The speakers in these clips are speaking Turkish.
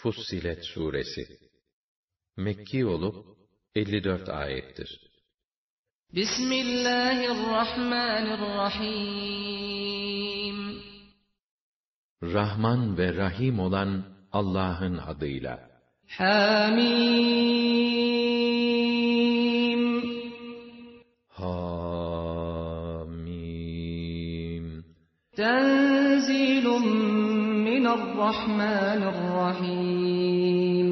Fussilet Suresi Mekki olup 54 ayettir. Bismillahirrahmanirrahim. Rahman ve Rahim olan Allah'ın adıyla. Hamim. Hamim. Tenzilun minarrahmanirrahim.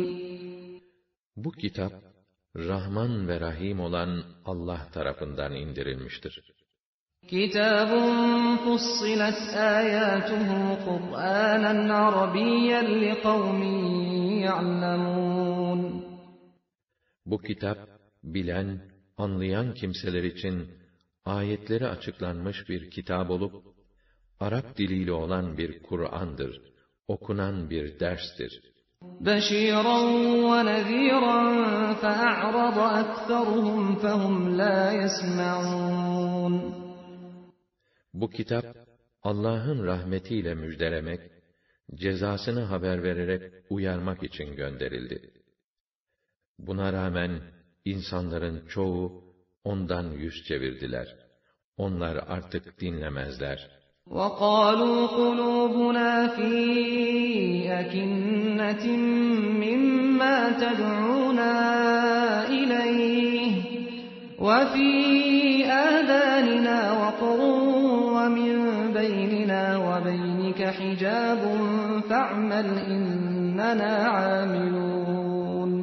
Bu kitap, Rahman ve Rahim olan Allah tarafından indirilmiştir. Kitabun fussilet âyâtuhu Kur'ânen Arabiyyen liqavmin ya'lemûn. Bu kitap, bilen, anlayan kimseler için ayetleri açıklanmış bir kitap olup, Arap diliyle olan bir Kur'an'dır, okunan bir derstir. بَشِيرًا وَنَذِيرًا فَأَعْرَضَ أَكْثَرُهُمْ فَهُمْ لَا يَسْمَعُونَ. Bu kitap, Allah'ın rahmetiyle müjdelemek, cezasını haber vererek uyarmak için gönderildi. Buna rağmen insanların çoğu ondan yüz çevirdiler. Onlar artık dinlemezler. وَقَالُوا قُلُوبُنَا فِي أَكِنَّةٍ مِّمَّا تَدْعُونَا إِلَيْهِ وَفِي آذَانِنَا وَقْرٌ وَمِن بَيْنِنَا وَبَيْنِكَ حِجَابٌ فَاعْمَلْ إِنَّنَا عَامِلُونَ.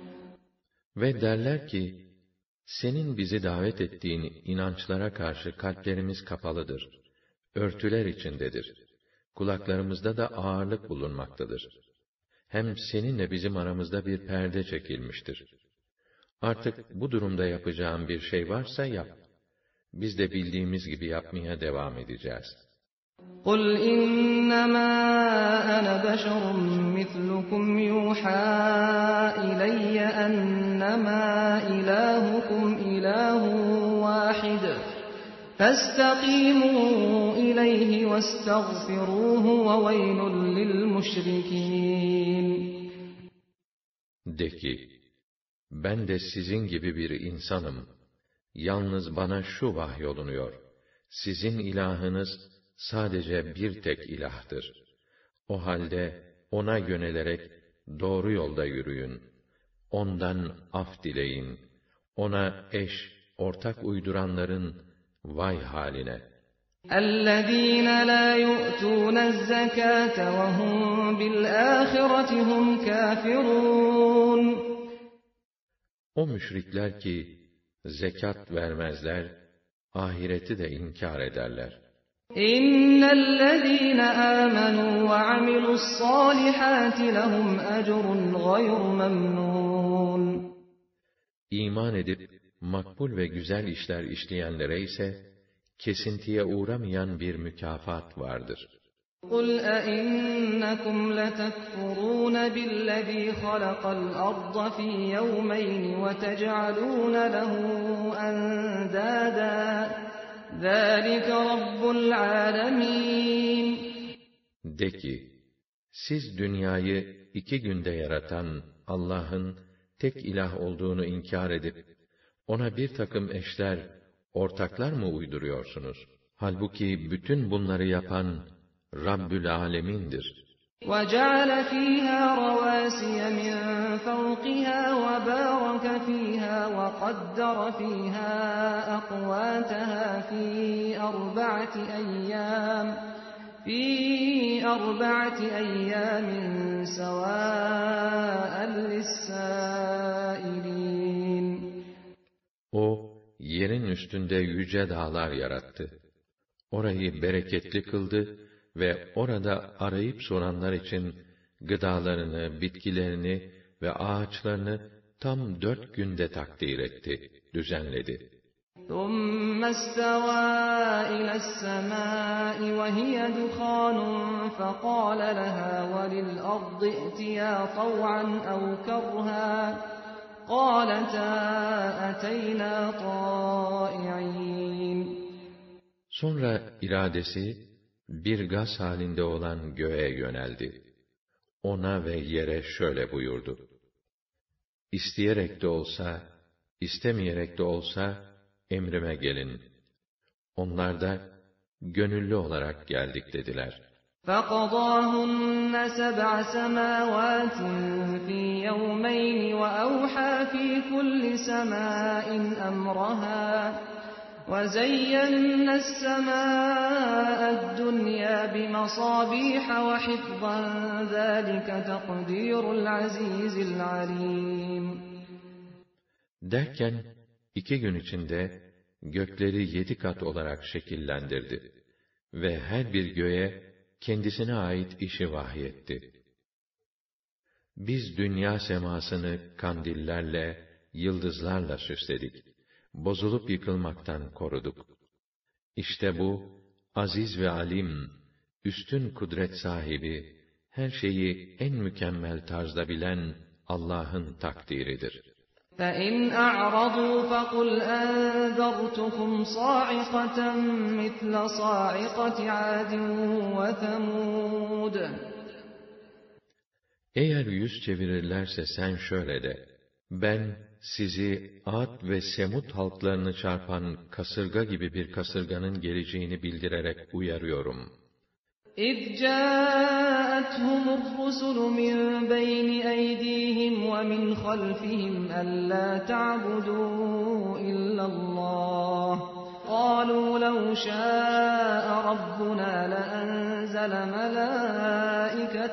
Ve derler ki, senin bizi davet ettiğin inançlara karşı kalplerimiz kapalıdır. Örtüler içindedir. Kulaklarımızda da ağırlık bulunmaktadır. Hem seninle bizim aramızda bir perde çekilmiştir. Artık bu durumda yapacağın bir şey varsa yap. Biz de bildiğimiz gibi yapmaya devam edeceğiz. قُلْ إِنَّمَا أَنَا بَشَرٌ مِثْلُكُمْ يُوحَى إِلَيَّ أَنَّمَا إِلَٰهُكُمْ إِلَٰهٌ وَاحِدٌ فَاسْتَقِيمُوا إِلَيْهِ وَاسْتَغْفِرُوهُ وَوَيْلٌ لِلْمُشْرِكِينَ. De ki, ben de sizin gibi bir insanım. Yalnız bana şu vahyolunuyor. Sizin ilahınız sadece bir tek ilahtır. O halde ona yönelerek doğru yolda yürüyün. Ondan af dileyin. Ona eş, ortak uyduranların vay haline. اَلَّذ۪ينَ لَا يُؤْتُونَ الزَّكَاةَ وَهُمْ بِالْآخِرَةِ هُمْ كَافِرُونَ. O müşrikler ki zekat vermezler, ahireti de inkar ederler. اِنَّ الَّذ۪ينَ آمَنُوا وَعَمِلُوا الصَّالِحَاتِ لَهُمْ أَجْرٌ غَيْرُ مَمْنُونَ. İman edip makbul ve güzel işler işleyenlere ise kesintiye uğramayan bir mükafat vardır. قُلْ أَئِنَّكُمْ لَتَكْفُرُونَ بِالَّذ۪ي خَلَقَ الْأَرْضَ فِي يَوْمَيْنِ وَتَجْعَلُونَ لَهُ أَنْدَادًا ذَٰلِكَ رَبُّ الْعَالَمِينَ. De ki, siz dünyayı 2 günde yaratan Allah'ın tek ilah olduğunu inkar edip, ona bir takım eşler, ortaklar mı uyduruyorsunuz? Halbuki bütün bunları yapan Rabbül Alemin'dir. وَجَعَلَ فِيهَا رَوَاسِيَ مِنْ فَوْقِهَا وَبَارَكَ فِيهَا وَقَدَّرَ فِيهَا أَقْوَاتَهَا فِي أَرْبَعَةِ أَيَّامٍ سَوَاءً لِلسَّائِلِينَ. O, yerin üstünde yüce dağlar yarattı. Orayı bereketli kıldı ve orada arayıp soranlar için gıdalarını, bitkilerini ve ağaçlarını tam 4 günde takdir etti, düzenledi. ثُمَّ اسْتَوَى إِلَى السَّمَاءِ وَهِيَ دُخَانٌ فَقَالَ لَهَا وَلِلْأَرْضِ ائْتِيَا طَوْعًا أَوْ كَرْهًا قَالَتَا أَتَيْنَا طَائِعِينَ. Sonra iradesi bir gaz halinde olan göğe yöneldi. ona ve yere şöyle buyurdu: İsteyerek de olsa, istemeyerek de olsa, emrime gelin. Onlar da, gönüllü olarak geldik dediler. فَقَضَاهُنَّ سَبْعَ سَمَاوَاتٍ فِي يَوْمَيْنِ وَأَوْحَى فِي كُلِّ سَمَاءٍ أَمْرَهَا وَزَيَّنَّا السَّمَاءَ الدُّنْيَا بِمَصَابِيحَ وَحِفْظًا ذَٰلِكَ تَقْدِيرُ الْعَزِيزِ الْعَلِيمِ. Derken, 2 gün içinde gökleri 7 kat olarak şekillendirdi ve her bir göğe kendisine ait işi vahyetti. Biz dünya semasını kandillerle, yıldızlarla süsledik. Bozulup yıkılmaktan koruduk. İşte bu, aziz ve alim, üstün kudret sahibi, her şeyi en mükemmel tarzda bilen Allah'ın takdiridir. فَإِنْ أَعْرَضُوا فَقُلْ أَنذَرْتُكُمْ صَاعِقَةً مِثْلَ صَاعِقَةِ عَادٍ وَثَمُودَ. Eğer yüz çevirirlerse sen şöyle de: Ben sizi Ad ve Semud halklarını çarpan kasırga gibi bir kasırganın geleceğini bildirerek uyarıyorum. إِذْ جَاءَتْهُمُ الرُّسُلُ مِنْ بَيْنِ أَيْدِيهِمْ وَمِنْ خَلْفِهِمْ أَلَّا تَعْبُدُوا إِلَّا اللَّهَ قَالُوا لَوْ شَاءَ رَبُّنَا لَأَنزَلَ مَلَائِكَةً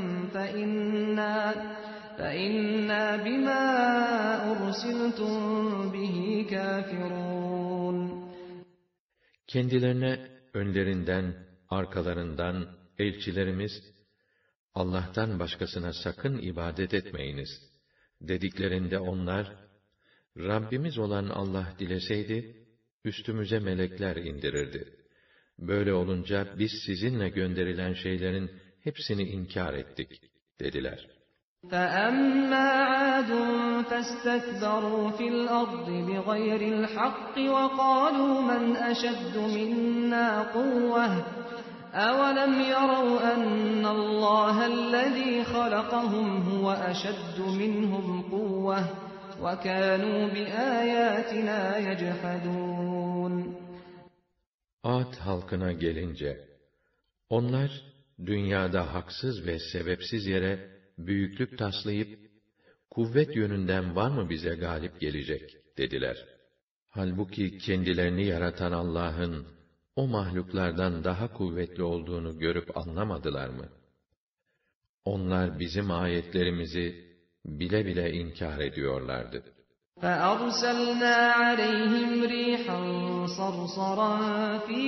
فَإِنَّا بِمَا أُرْسِلْتُمْ بِهِ كَافِرُونَ. Kendilerine önlerinden, arkalarından elçilerimiz, Allah'tan başkasına sakın ibadet etmeyiniz dediklerinde onlar, Rabbimiz olan Allah dileseydi, üstümüze melekler indirirdi. Böyle olunca biz sizinle gönderilen şeylerin hepsini inkar ettik dediler. فَأَمَّا عَادٌ فَاسْتَكْبَرُوا فِي الْأَرْضِ بِغَيْرِ الْحَقِّ وَقَالُوا مَنْ أَشَدُّ مِنَّا قُوَّةً أَوَلَمْ يَرَوْا أَنَّ اللَّهَ الَّذِي خَلَقَهُمْ هُوَ أَشَدُّ مِنْهُمْ قُوَّةً وَكَانُوا بِآيَاتِنَا يَجْحَدُونَ. Ad halkına gelince, onlar dünyada haksız ve sebepsiz yere büyüklük taslayıp, kuvvet yönünden var mı bize galip gelecek dediler. Halbuki kendilerini yaratan Allah'ın o mahluklardan daha kuvvetli olduğunu görüp anlamadılar mı? Onlar bizim ayetlerimizi bile bile inkar ediyorlardı. فَأَرْسَلْنَا عَلَيْهِمْ رِيحًا صَرْصَرًا فِي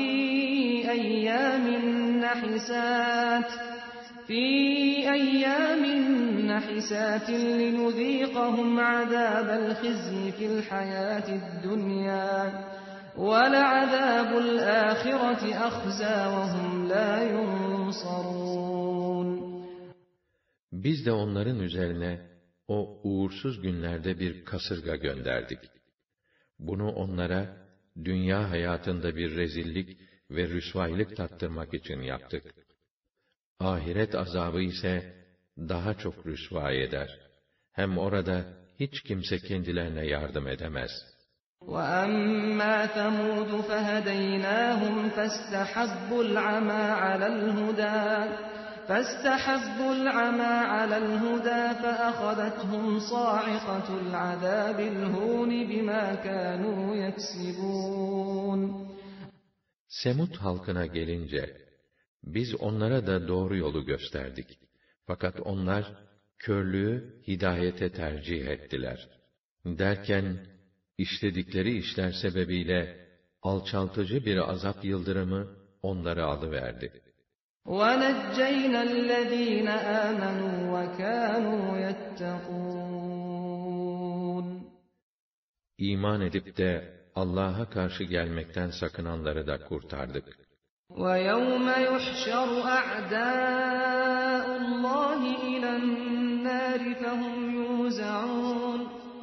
أَيَّامٍ نَحِسَاتٍ لِنُذِيقَهُمْ عَذَابَ الْخِزْيِ فِي الْحَيَاةِ الدُّنْيَا وَلَعَذَابُ الْآخِرَةِ أَخْزَىٰ وَهُمْ لَا يُنصَرُونَ. Biz de onların üzerine o uğursuz günlerde bir kasırga gönderdik. Bunu onlara dünya hayatında bir rezillik ve rüsvaylık tattırmak için yaptık. Ahiret azabı ise daha çok rüsva eder. Hem orada hiç kimse kendilerine yardım edemez. وَأَمَّا ثَمُودُ فَهَدَيْنَاهُمْ فَاسْتَحَبُّوا الْعَمَى عَلَى الْهُدَى فَأَخَذَتْهُمْ صَاعِقَةُ الْعَذَابِ الْهُونِ بِمَا كَانُوا يَكْسِبُونَ. Semud halkına gelince, biz onlara da doğru yolu gösterdik. Fakat onlar, körlüğü hidayete tercih ettiler. Derken, işledikleri işler sebebiyle, alçaltıcı bir azap yıldırımı onları alıverdi. وَنَجَّيْنَا الَّذ۪ينَ آمَنُوا وَكَانُوا يَتَّقُونَ. İman edip de Allah'a karşı gelmekten sakınanları da kurtardık. وَيَوْمَ يُحْشَرُ أَعْدَاءُ اللّٰهِ إِلَى النَّارِ فَهُمْ يُوزَعُونَ.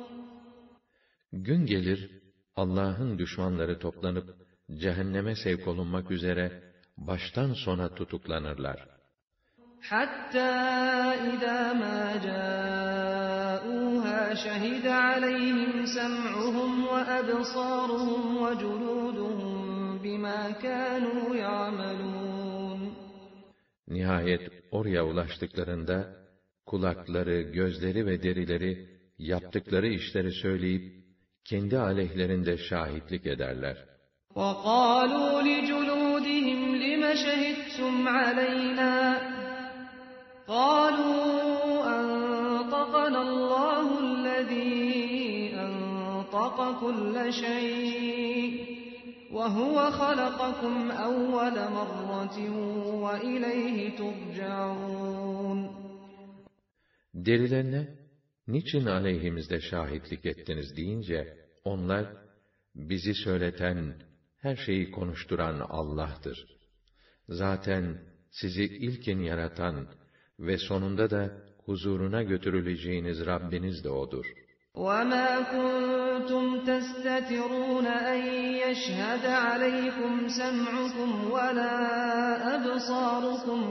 Gün gelir, Allah'ın düşmanları toplanıp, cehenneme sevk olunmak üzere, baştan sona tutuklanırlar. حتى إذا ما جاءوها شهد عليهم سمعهم وأبصارهم وجلودهم بما كانوا يعملون. Nihayet oraya ulaştıklarında kulakları, gözleri ve derileri yaptıkları işleri söyleyip kendi aleyhlerinde şahitlik ederler. وَقَالُوا لِجُلُودِهِمْ لِمَ شَهِدتُّمْ عَلَيْنَا قَالُوا أَنطَقَنَا اللَّهُ الَّذِي أَنطَقَ كُلَّ شَيْءٍ وَهُوَ خَلَقَكُمْ أَوَّلَ مَرَّةٍ وَإِلَيْهِ تُرْجَعُونَ. Derilerine, niçin aleyhimizde şahitlik ettiniz deyince, onlar, bizi söyleten, her şeyi konuşturan Allah'tır. Zaten sizi ilkin yaratan ve sonunda da huzuruna götürüleceğiniz Rabbiniz de O'dur. وَمَا كُنْتُمْ تَسْتَتِرُونَ أَنْ يَشْهَدَ عَلَيْكُمْ سَمْعُكُمْ وَلَا أَبْصَارُكُمْ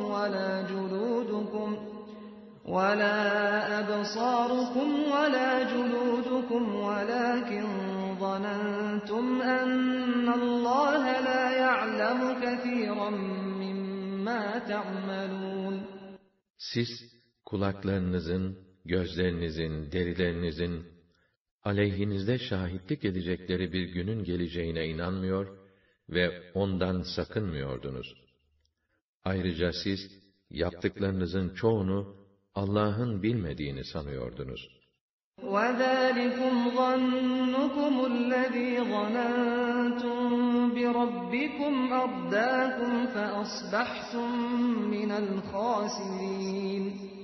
وَلَا جُلُودُكُمْ وَلَكِنْ ظَنَنْتُمْ أَنَّ اللَّهَ لَا يَعْلَمُ كَثِيرًا مِّمَّا تَعْمَلُونَ. Siz, kulaklarınızın, gözlerinizin, derilerinizin, aleyhinizde şahitlik edecekleri bir günün geleceğine inanmıyor ve ondan sakınmıyordunuz. Ayrıca siz, yaptıklarınızın çoğunu Allah'ın bilmediğini sanıyordunuz. وَذَٰلِكُمْ ظَنُّكُمُ الَّذ۪ي ظَنَنْتُمْ بِرَبِّكُمْ أَرْدَاكُمْ فَأَصْبَحْتُمْ مِنَ الْخَاسِرِينَ.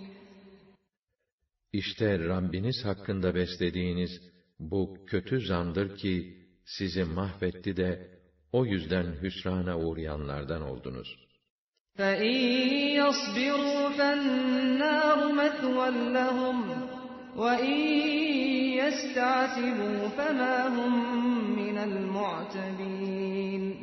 İşte Rabbiniz hakkında beslediğiniz bu kötü zandır ki sizi mahvetti de o yüzden hüsrana uğrayanlardan oldunuz. فَاِنْ يَصْبِرُوا فَالنَّارُ مَثْوًى لَهُمْ وَاِنْ يَسْتَعْتِبُوا فَمَا هُمْ مِنَ الْمُعْتَبِينَ.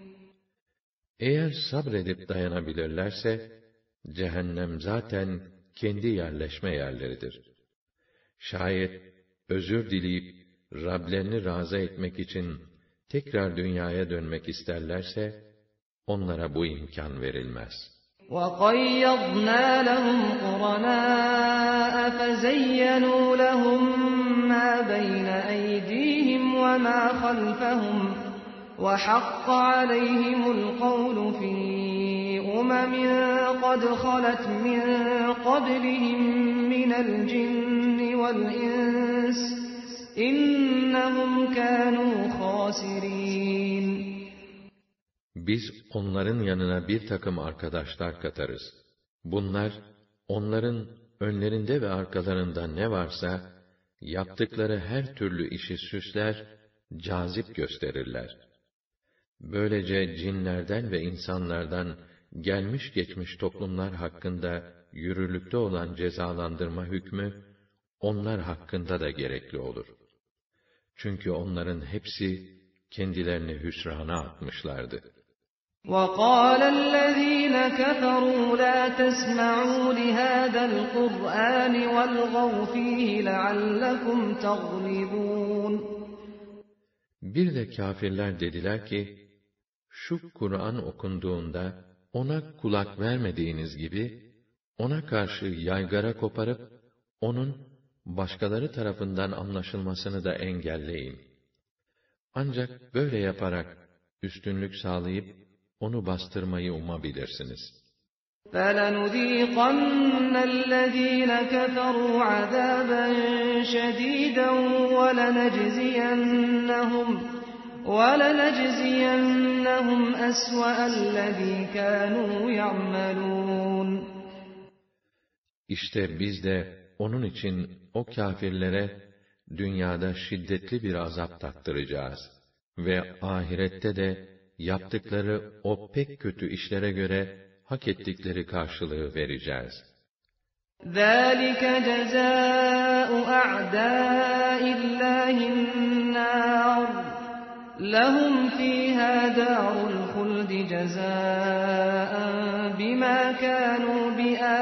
Eğer sabredip dayanabilirlerse, cehennem zaten kendi yerleşme yerleridir. Şayet özür dileyip Rablerini razı etmek için tekrar dünyaya dönmek isterlerse, onlara bu imkan verilmez. وَقَيَّضْنَا لَهُمْ قُرَنَاءَ فَزَيَّنُوا لَهُم مَّا بَيْنَ أَيْدِيهِمْ وَمَا خَلْفَهُمْ وَحَقَّ عَلَيْهِمُ الْقَوْلُ فِي أُمَمٍ قَدْ خَلَتْ مِن قَبْلِهِم مِّنَ الْجِنِّ وَالْإِنسِ إِنَّهُمْ كَانُوا خَاسِرِينَ. Biz onların yanına bir takım arkadaşlar katarız. Bunlar, onların önlerinde ve arkalarında ne varsa, yaptıkları her türlü işi süsler, cazip gösterirler. Böylece cinlerden ve insanlardan gelmiş geçmiş toplumlar hakkında yürürlükte olan cezalandırma hükmü, onlar hakkında da gerekli olur. Çünkü onların hepsi kendilerini hüsrana atmışlardı. وَقَالَ الَّذ۪ينَ كَفَرُوا لَا تَسْمَعُوا لِهَذَا الْقُرْآنِ وَالْغَوْا ف۪يهِ لَعَلَّكُمْ تَغْلِبُونَ. Bir de kâfirler dediler ki, şu Kur'an okunduğunda, ona kulak vermediğiniz gibi, ona karşı yaygara koparıp, onun başkaları tarafından anlaşılmasını da engelleyin. Ancak böyle yaparak, üstünlük sağlayıp, onu bastırmayı umabilirsiniz. فَلَنُذ۪يقَنَّ الَّذ۪ينَ كَفَرُوا عَذَابًا شَد۪يدًا وَلَنَجْزِيَنَّهُمْ أَسْوَأَ الَّذ۪ي كَانُوا يَعْمَلُونَ. İşte biz de onun için o kâfirlere dünyada şiddetli bir azap tattıracağız ve ahirette de yaptıkları o pek kötü işlere göre hak ettikleri karşılığı vereceğiz. ذَٰلِكَ جَزَاءُ أَعْدَاءِ اللّٰهِ النَّارُ لَهُمْ فِيهَا دَارُ الْخُلْدِ جَزَاءً بِمَا كَانُوا بِآيَاتِنَا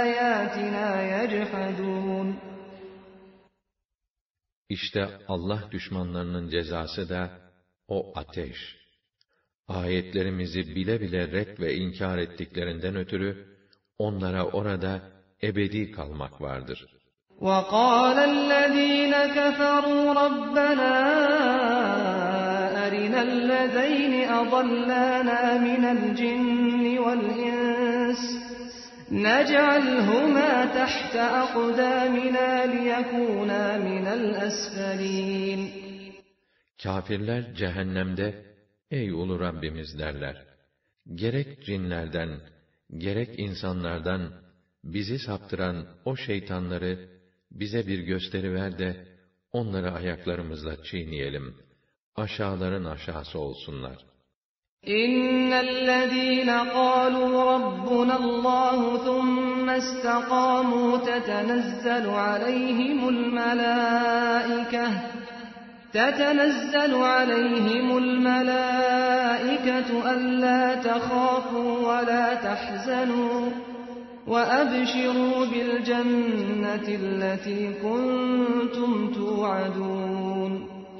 İşte Allah düşmanlarının cezası da o ateş. Ayetlerimizi bile bile ret ve inkar ettiklerinden ötürü onlara orada ebedi kalmak vardır. وَقَالَ الَّذ۪ينَ كَفَرُوا رَبَّنَا أَرِنَا الَّذَيْنِ أَضَلَّانَا مِنَ الْجِنِّ وَالْإِنسِ نَجْعَلْهُمَا تَحْتَ أَقْدَامِنَا لِيَكُونَا مِنَ الْأَسْفَلِينَ Kâfirler cehennemde, ey ulu Rabbimiz derler. Gerek cinlerden, gerek insanlardan bizi saptıran o şeytanları bize bir gösteriver de onları ayaklarımızla çiğneyelim. Aşağıların aşağısı olsunlar. İnnellezîne qâlû rabbunallâhu thumme istakâmû tetenezzelu aleyhimul melâiketu allâ tehâfû ve lâ tahzenû وَأَبْشِرُوا بِالْجَنَّةِ الَّتِي كُنْتُمْ تُوعَدُونَ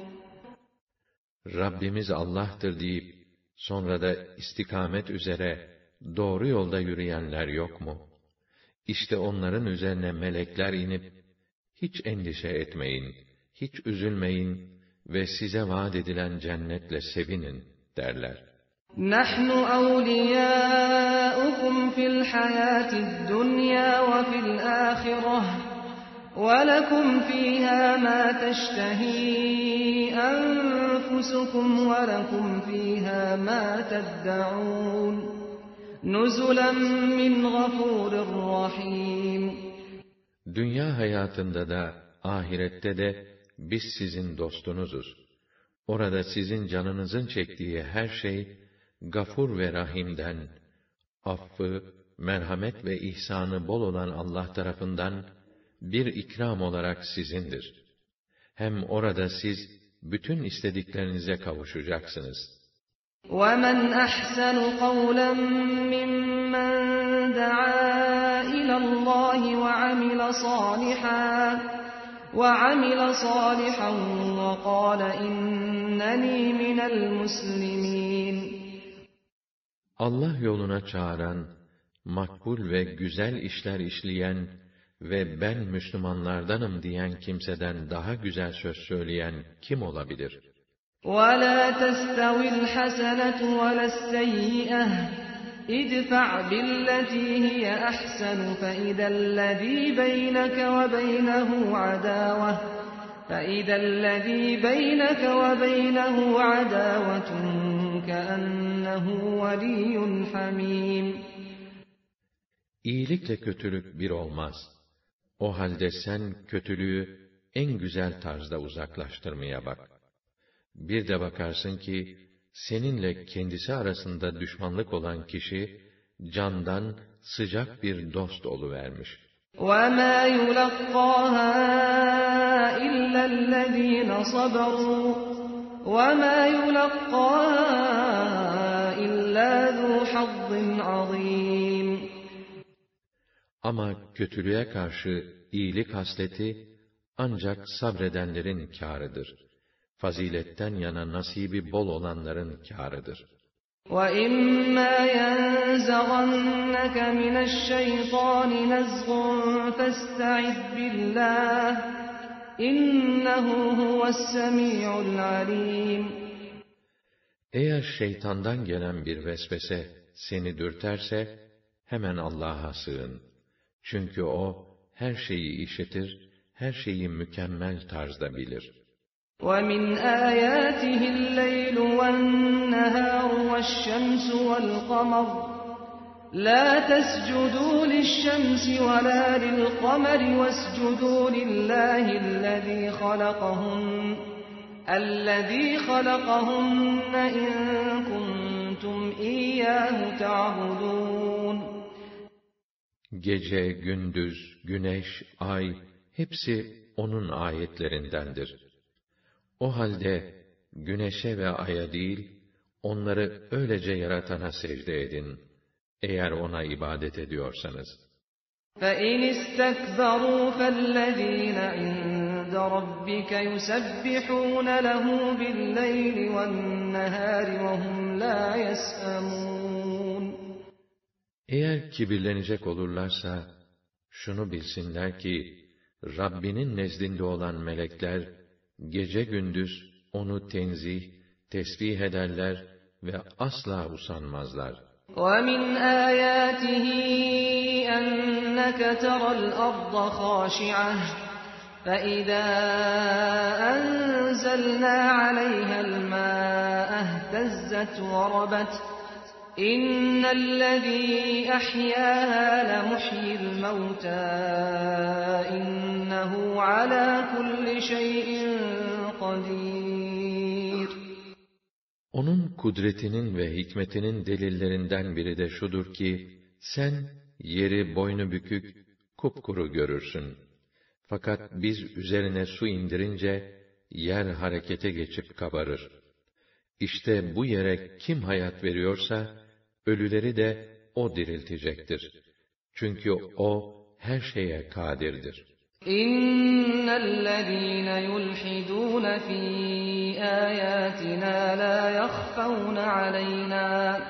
Rabbimiz Allah'tır deyip, sonra da istikamet üzere doğru yolda yürüyenler yok mu? İşte onların üzerine melekler inip, hiç endişe etmeyin, hiç üzülmeyin ve size vaat edilen cennetle sevinin derler. نَحْنُ أَوْلِيَاؤُكُمْ فِي الْحَيَاةِ الدُّنْيَا وَفِي الْآخِرَةِ وَلَكُمْ فِيهَا مَا تَشْتَهِي أَنفُسُكُمْ وَلَكُمْ فِيهَا مَا تَدَّعُونَ نُزُلًا مِّنْ غَفُورٍ رَّحِيمٍ Dünya hayatında da, ahirette de biz sizin dostunuzuz. Orada sizin canınızın çektiği her şey, Gafur ve Rahim'den, affı, merhamet ve ihsanı bol olan Allah tarafından bir ikram olarak sizindir. Hem orada siz bütün istediklerinize kavuşacaksınız. وَمَنْ أَحْسَنُ قَوْلًا مِّمَّنْ دَعَا إِلَى اللّٰهِ وَعَمِلَ صَالِحًا وَقَالَ إِنَّنِي مِنَ الْمُسْلِمِينَ Allah yoluna çağıran, makbul ve güzel işler işleyen ve ben Müslümanlardanım diyen kimseden daha güzel söz söyleyen kim olabilir? وَلَا تَسْتَوِي الْحَسَنَةُ وَلَا السَّيِّئَةُ اِدْفَعْ بِالَّتِي هِيَ أَحْسَنُ فَإِذَا الَّذ۪ي بَيْنَكَ وَبَيْنَهُ عَدَاوَةٌ كَأَنَّهُ وَلِيٌّ حَمِيمٌ İyilikle kötülük bir olmaz. O halde sen kötülüğü en güzel tarzda uzaklaştırmaya bak. Bir de bakarsın ki, seninle kendisi arasında düşmanlık olan kişi, candan sıcak bir dost oluvermiş. وَمَا يُلَقَّاهَا إِلَّا الَّذ۪ينَ صَبَرُوا وَمَا يُلَقَّاهَا إِلَّا ذُو حَظٍّ عَظِيمٍ Ama kötülüğe karşı iyilik hasleti, ancak sabredenlerin kârıdır. Faziletten yana nasibi bol olanların kârıdır. وَإِمَّا يَنزَغَنَّكَ مِنَ الشَّيْطَانِ نَزْغٌ فَاسْتَعِذْ بِاللّٰهِ إِنَّهُ هُوَ السَّمِيعُ الْعَلِيمُ Eğer şeytandan gelen bir vesvese seni dürterse, hemen Allah'a sığın. Çünkü O, her şeyi işitir, her şeyi mükemmel tarzda bilir. وَمِنْ آيَاتِهِ اللَّيْلُ وَالنَّهَارُ وَالشَّمْسُ وَالْقَمَرُ لَا تَسْجُدُوا لِلشَّمْسِ وَلَا لِلْقَمَرِ وَاسْجُدُوا لِلَّهِ الَّذِي خَلَقَهُنَّ إِن كُنتُمْ إِيَّاهُ تَعْبُدُونَ Gece, gündüz, güneş, ay, hepsi O'nun ayetlerindendir. O halde, güneşe ve aya değil, onları öylece yaratana secde edin, eğer O'na ibadet ediyorsanız. فَاِنِ اسْتَكْبَرُوا فَالَّذ۪ينَ عِندَ عِندَ رَبِّكَ يُسَبِّحُونَ لَهُ بِاللَّيْلِ وَالنَّهَارِ وَهُمْ لَا يَسْأَمُونَ. Eğer kibirlenecek olurlarsa, şunu bilsinler ki, Rabbinin nezdinde olan melekler, gece gündüz onu tenzih, tesbih ederler ve asla usanmazlar. وَمِنْ آيَاتِهِ أَنَّكَ تَرَى الْأَرْضَ خَاشِعَةً فَإِذَا أَنزَلْنَا عَلَيْهَا الْمَاءَ اهْتَزَّتْ وَرَبَتْ إِنَّ الَّذِي أَحْيَاهَا لَمُحْيِي الْمَوْتَى إِنَّهُ عَلَى كُلِّ شَيْءٍ قَدِيرٌ. Onun kudretinin ve hikmetinin delillerinden biri de şudur ki, sen yeri boynu bükük, kupkuru görürsün. Fakat biz üzerine su indirince, yer harekete geçip kabarır. İşte bu yere kim hayat veriyorsa, ölüleri de o diriltecektir. Çünkü o her şeye kadirdir. İnnellezîne yulhidûne fî âyâtinâ lâ yakhfawne aleynâ.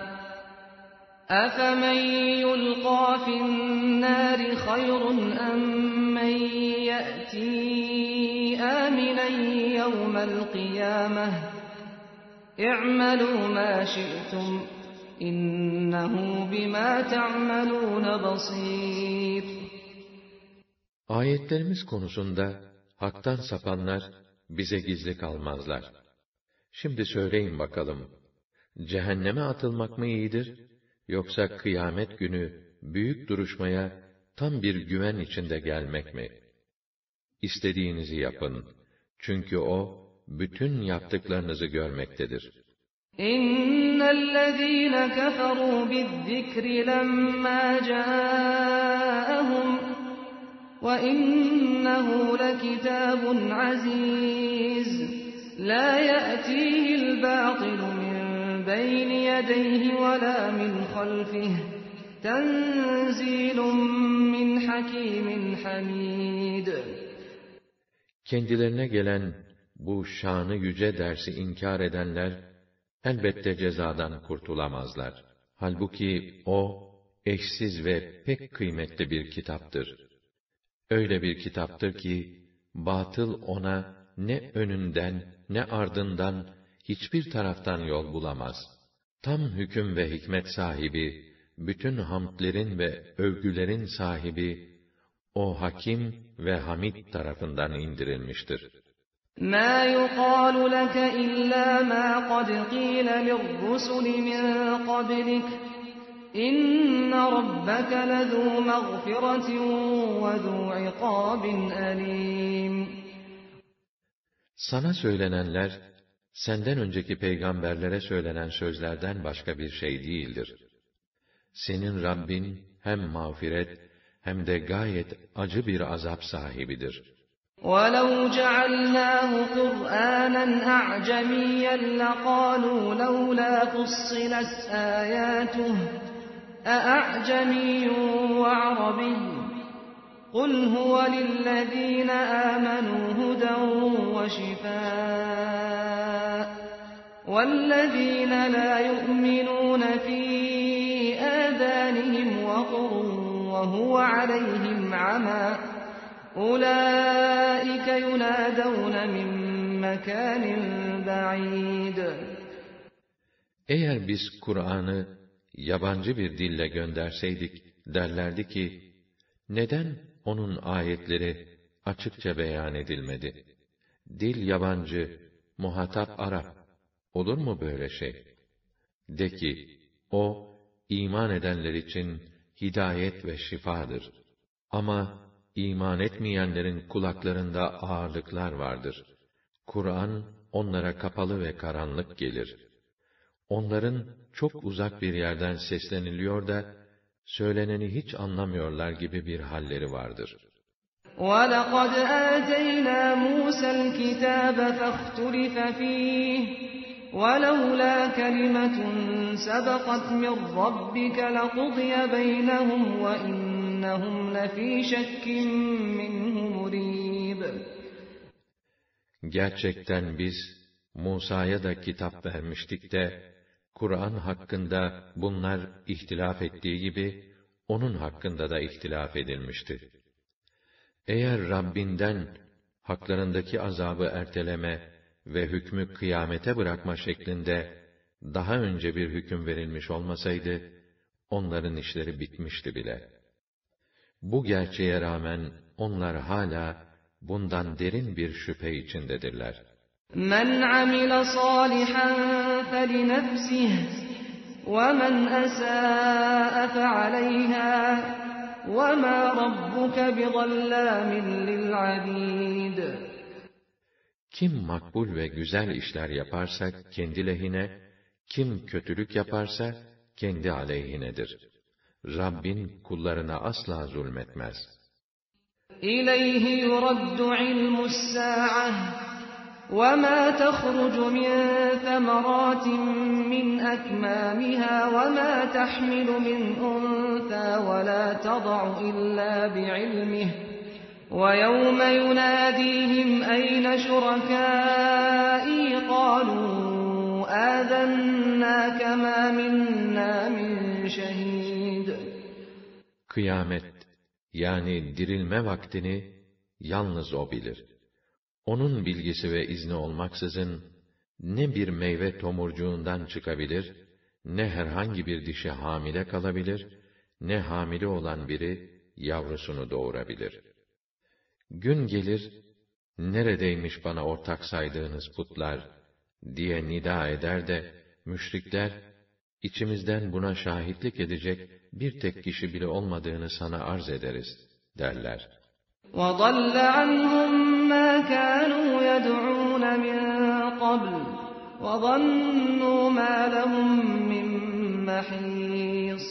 Efemen yulqâ finnâri hayrun emmen ye'tî âminen yevmel kıyâmeh. İ'melû mâ şi'tum. İnnehu bimâ te'amelûne basîr. Ayetlerimiz konusunda haktan sapanlar bize gizli kalmazlar. Şimdi söyleyin bakalım, cehenneme atılmak mı iyidir, yoksa kıyamet günü büyük duruşmaya tam bir güven içinde gelmek mi? İstediğinizi yapın. Çünkü o, bütün yaptıklarınızı görmektedir. İnnellezîne keferû bizzikri lemmâ câehum وَإِنَّهُ لَكِتَابٌ عَزِيزٌ لَا يَأْتِيهِ الْبَاطِلُ مِنْ بَيْنِ يَدَيْهِ وَلَا مِنْ خَلْفِهِ تَنْزِيلٌ مِنْ حَكِيمٍ حَمِيدٍ. Kendilerine gelen bu şanı yüce dersi inkar edenler, elbette cezadan kurtulamazlar. Halbuki o, eşsiz ve pek kıymetli bir kitaptır. Öyle bir kitaptır ki, batıl ona ne önünden ne ardından hiçbir taraftan yol bulamaz. Tam hüküm ve hikmet sahibi, bütün hamdlerin ve övgülerin sahibi, o Hakim ve Hamid tarafından indirilmiştir. مَا يُقَالُ لَكَ إِلَّا مَا قَدْ قِيلَ لِلرُّسُلِ مِنْ قَبْلِكَ İnne rabbeke lezû mağfiretin ve zû ikâbin alîm. Sana söylenenler, senden önceki peygamberlere söylenen sözlerden başka bir şey değildir. Senin Rabbin hem mağfiret hem de gayet acı bir azap sahibidir. وَلَوْ جَعَلْنَاهُ قُرْآنًا أَعْجَمِيًّا لَقَالُوا لَوْلَا فُصِّلَتْ آيَاتُهُ أَأَعْجَمِيٌّ وَعَرَبِيٌّ قُلْ هُوَ لِلَّذِينَ آمَنُوا هُدًى وَشِفَاءٌ وَالَّذِينَ لَا يُؤْمِنُونَ فِي آذَانِهِمْ وَقْرٌ وَهُوَ عَلَيْهِمْ عَمًى أُولَٰئِكَ يُنَادَوْنَ مِنْ مَكَانٍ بَعِيدٍ. Eğer biz Kur'an'ı yabancı bir dille gönderseydik, derlerdi ki, neden onun ayetleri açıkça beyan edilmedi? Dil yabancı, muhatap Arap. Olur mu böyle şey? De ki, o, iman edenler için hidayet ve şifadır. Ama iman etmeyenlerin kulaklarında ağırlıklar vardır. Kur'an, onlara kapalı ve karanlık gelir. Onların çok uzak bir yerden sesleniliyor da, söyleneni hiç anlamıyorlar gibi bir halleri vardır. وَلَقَدْ آتَيْنَا مُوسَى الْكِتَابَ فَاخْتُلِفَ فِيهِ وَلَوْلَا كَلِمَةٌ سَبَقَتْ مِنْ رَبِّكَ لَقُضِيَ بَيْنَهُمْ وَإِنَّهُمْ لَفِي شَكٍّ مِّنْهُ مُرِيبٍ. Gerçekten biz Musa'ya da kitap vermiştik de Kur'an hakkında bunlar ihtilaf ettiği gibi onun hakkında da ihtilaf edilmişti. Eğer Rabbinden haklarındaki azabı erteleme ve hükmü kıyamete bırakma şeklinde daha önce bir hüküm verilmiş olmasaydı, onların işleri bitmişti bile. Bu gerçeğe rağmen onlar hala bundan derin bir şüphe içindedirler. مَنْ عَمِلَ صَالِحًا فَلِنَفْسِهِ وَمَنْ أَسَاءَ فَعَلَيْهَا وَمَا رَبُّكَ بِظَلَّامٍ لِلْعَبِيدِ. Kim makbul ve güzel işler yaparsa kendi lehine, kim kötülük yaparsa kendi aleyhinedir. Rabbin kullarına asla zulmetmez. إِلَيْهِ يُرَدُّ عِلْمُ السَّاعَةِ وَمَا تَخْرُجُ مِنْ ثَمَرَاتٍ مِنْ أَكْمَامِهَا وَمَا تَحْمِلُ مِنْ أُنْثَى وَلَا تَضَعُ إِلَّا بِعِلْمِهِ وَيَوْمَ يُنَادِيهِمْ أَيْنَ شُرَكَائِي قَالُوا آذَنَّاكَ مَا مِنَّا مِنْ شَهِيدٍ. Kıyamet, yani dirilme vaktini yalnız O bilir. Onun bilgisi ve izni olmaksızın, ne bir meyve tomurcuğundan çıkabilir, ne herhangi bir dişi hamile kalabilir, ne hamile olan biri yavrusunu doğurabilir. Gün gelir, neredeymiş bana ortak saydığınız putlar, diye nida eder de, müşrikler, içimizden buna şahitlik edecek bir tek kişi bile olmadığını sana arz ederiz, derler. وَضَلَّ عَنْهُمْ مَا كَانُوا يَدْعُونَ مِنْ قَبْلُ وَظَنُّوا مَا لَهُمْ مِنْ مَحِيصٍ.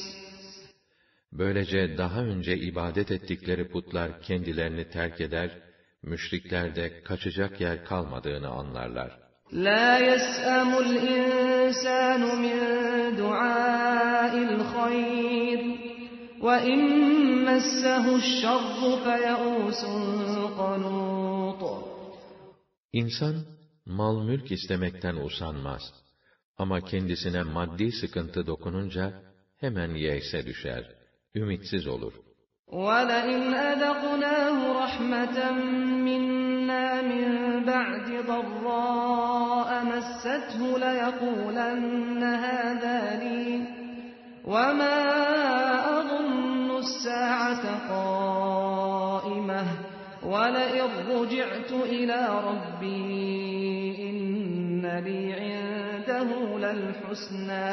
Böylece daha önce ibadet ettikleri putlar kendilerini terk eder, müşrikler de kaçacak yer kalmadığını anlarlar. لَا يَسْأَمُ الْإِنْسَانُ مِنْ دُعَاءِ الْخَيْرِ وَإِنْ مَسَّهُ الشَّرُّ فَيَئُوسٌ قَنُوطٌ. İnsan, mal mülk istemekten usanmaz. Ama kendisine maddi sıkıntı dokununca, hemen yeyse düşer, ümitsiz olur. وَلَئِنْ أَذَقْنَاهُ رَحْمَةً مِنَّا مِنْ بَعْدِ ضَرَّاءَ مَسَّتْهُ لَيَقُولَنَّ هَذَا لِي وَمَا أَظُنُّ السَّاعَةَ قَائِمَةً وَلَئِنْ رُجِعْتُ إِلَى رَبِّي إِنَّ لِي عِندَهُ لَلْحُسْنَى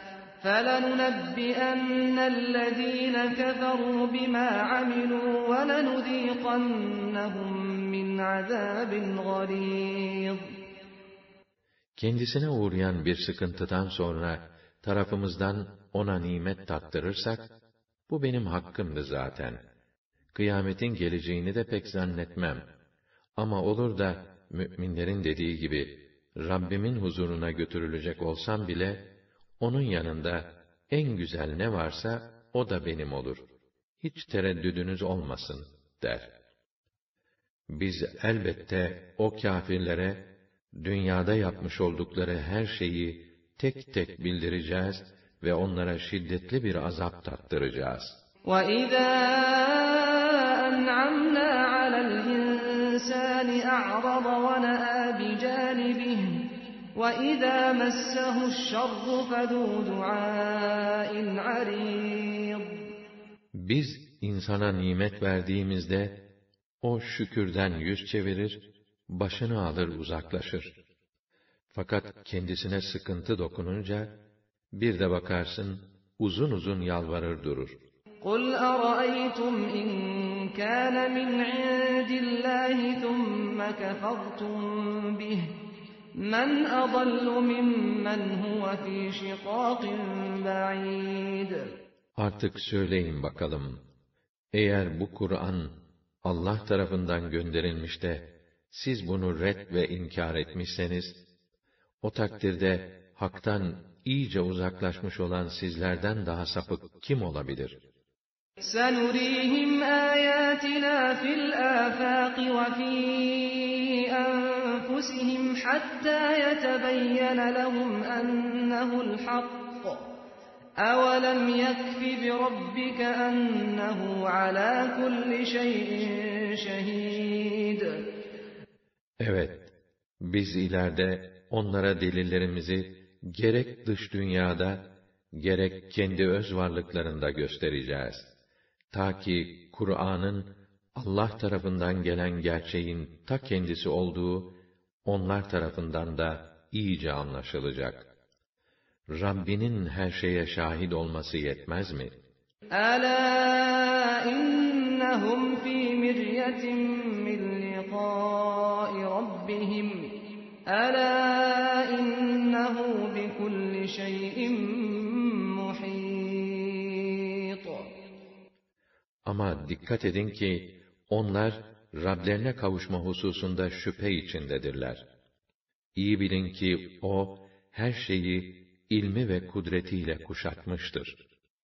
فَلَنُنَبِّئَنَّ الَّذِينَ كَفَرُوا بِمَا عَمِلُوا وَلَنُذِيقَنَّهُمْ مِنْ عَذَابٍ غَلِيظٍ. Kendisine uğrayan bir sıkıntıdan sonra, tarafımızdan ona nimet tattırırsak, bu benim hakkımdı zaten. Kıyametin geleceğini de pek zannetmem. Ama olur da, müminlerin dediği gibi, Rabbimin huzuruna götürülecek olsam bile, onun yanında en güzel ne varsa o da benim olur. Hiç tereddüdünüz olmasın, der. Biz elbette o kâfirlere dünyada yapmış oldukları her şeyi tek tek bildireceğiz ve onlara şiddetli bir azap tattıracağız. وَإِذَا أَنْعَمْنَا عَلَى الْإِنْسَانِ أَعْرَضَ وَنَأَىٰ بِجَانِبِهِ وَإِذَا مَسَّهُ الشَّرُّ فَذُو دُعَاءٍ عَرِيضٍ. Biz insana nimet verdiğimizde, o şükürden yüz çevirir, başını alır uzaklaşır. Fakat kendisine sıkıntı dokununca, bir de bakarsın, uzun uzun yalvarır durur. قُلْ أَرَأَيْتُمْ إِنْ كَانَ مِنْ عِنْدِ اللّٰهِ ثُمَّ كَفَرْتُمْ بِهِ مَنْ أَضَلُّ مِمَّنْ هُوَ فِي شِقَاقٍ بَعِيدٍ. Artık söyleyin bakalım, eğer bu Kur'an Allah tarafından gönderilmiş de, siz bunu ret ve inkar etmişseniz, o takdirde haktan iyice uzaklaşmış olan sizlerden daha sapık kim olabilir? سَنُرِيهِمْ آيَاتِنَا فِي الْآفَاقِ وَفِي أنفسهم حتى يتبين لهم أنه الحق أولم يكف بربك أنه على كل شيء شهيد. Evet, biz ileride onlara delillerimizi gerek dış dünyada, gerek kendi öz varlıklarında göstereceğiz. Ta ki Kur'an'ın Allah tarafından gelen gerçeğin ta kendisi olduğu, onlar tarafından da iyice anlaşılacak. Rabbinin her şeye şahit olması yetmez mi? ألا إنهم في مرية من لقاء ربهم ألا إنه بكل شيء محيط. Ama dikkat edin ki, onlar Rablerine kavuşma hususunda şüphe içindedirler. İyi bilin ki O, her şeyi ilmi ve kudretiyle kuşatmıştır.